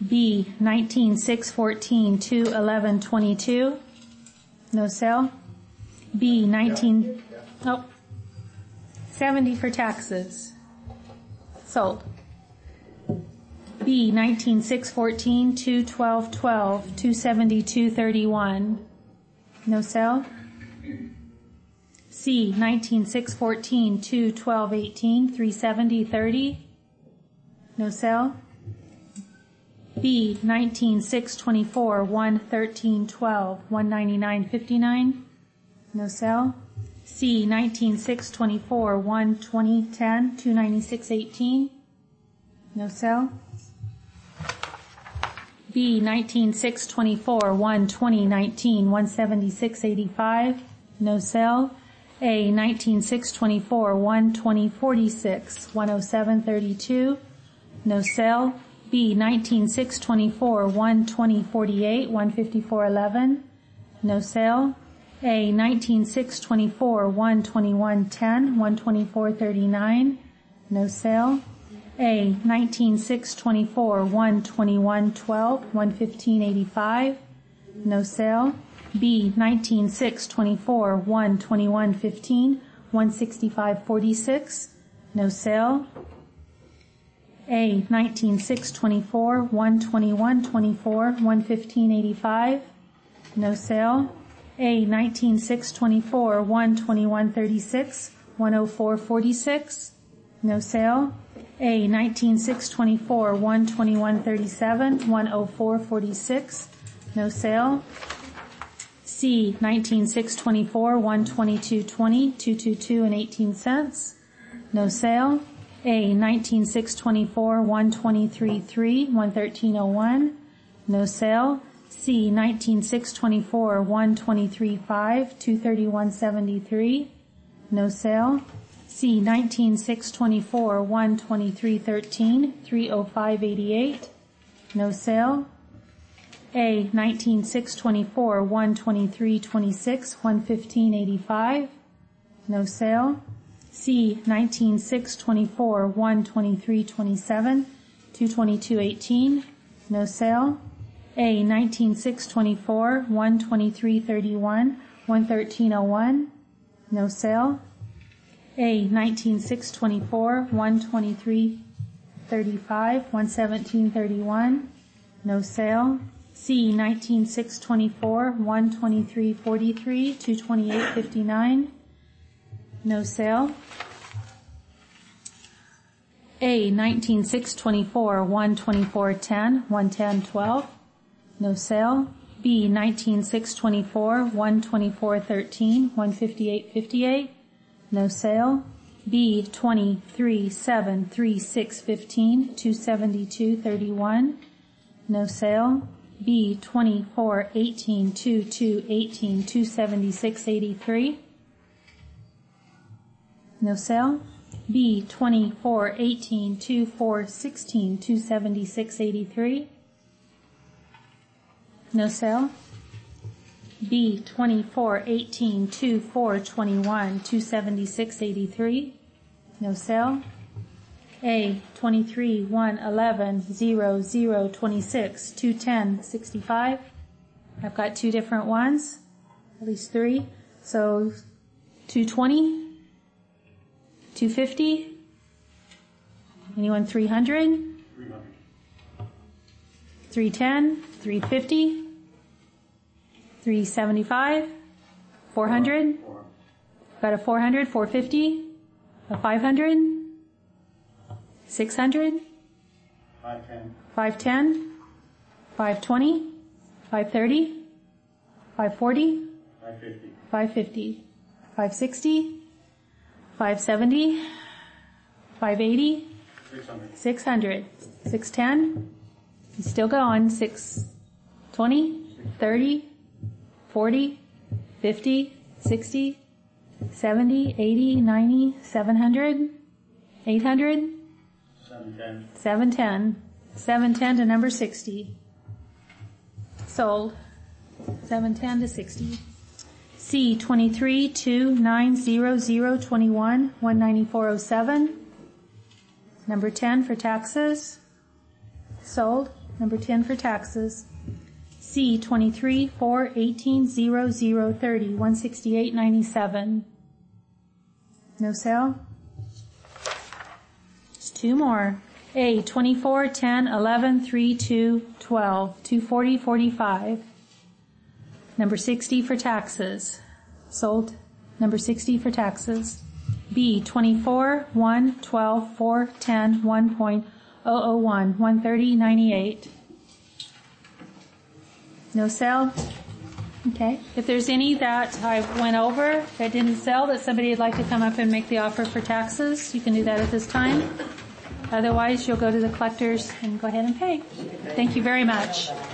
B, 19,614, 211.22. No sale. B, 70 for taxes. Sold. B, 19,614, 212.12, 272.31. No sale. C, 19,614, 212.18, 370.30. No sale. B, 19,624, 113.12, 199.59. No sale. C, 19,624, 120.10, 296.18. No sale. B, 19,624, 120.19, 176.85. No sale. A, 19,624, 120.46, 107.32. No sale. B, 19,624, 120.48, 154.11. No sale. A, 19,624, 121.10, 124.39. No sale. A, 19,624, 121.12, 115.85. No sale. B, 19,624, 121.15, 165.46. No sale. A, 19,624, 121.24, 115.85. No sale. A, 19,624, 121.36, 104.46. No sale. A, 19,624, 121.37, 104.46. No sale. C, 19,624, 122.20, 222.18. No sale. A, 19,624, 123.3, 113.01. No sale. C, 19,624, 123.5, 231.73. No sale. C, 19,624, 123.13, 305.88. No sale. A, 19,624, 123.26, 115.85. No sale. C, 19,624, 123.27, 222.18. No sale. A, 19,624, 123.31, 113.01. No sale. A, 19,624, 123.35, 117.31. No sale. C, 19,624, 123.43, 228.59. No sale. A, 19,624, 124.10, 110.12. No sale. B, 19,624, 124.13, 158.58. No sale. B, 23.7, 36.15, 272.31. No sale. B, 24.18, 22.18, 276.83. No sale. B, 24.18, 24.16, 276.83. No sale. B, 24.18, 24.21, 276.83. No sale. A, 23, 1, 11, 0, 0, 26, 210, 65. I've got two different ones, at least three. So 220, 250. Anyone 300? 310, 350, 375, 400. Got a 400, 450, a 500, 600, 510, 520, 530, 540, 550, 560, 570, 580, 600, 610. He's still going. 620, 30, 40, 50, 60, 70, 80, 90, 700, 800, 710. 710 to number 60. Sold. 710 to 60. C, 23, 2, 9, 0, 0, 21, 194.07. Number 10 for taxes. Sold. number 10 for taxes. C, 23, 4, 18, 0, 0, 30, 168.97. No sale? Just two more. A, 24, 10, 11, 3, 2, 12, 240, 45. Number 60 for taxes. Sold. Number 60 for taxes. B, 24, 1, 12, 4, 10, 1.001, 130.98. No sale? Okay. If there's any that I went over that didn't sell that somebody would like to come up and make the offer for taxes, you can do that at this time. Otherwise, you'll go to the collectors and go ahead and pay. Thank you very much.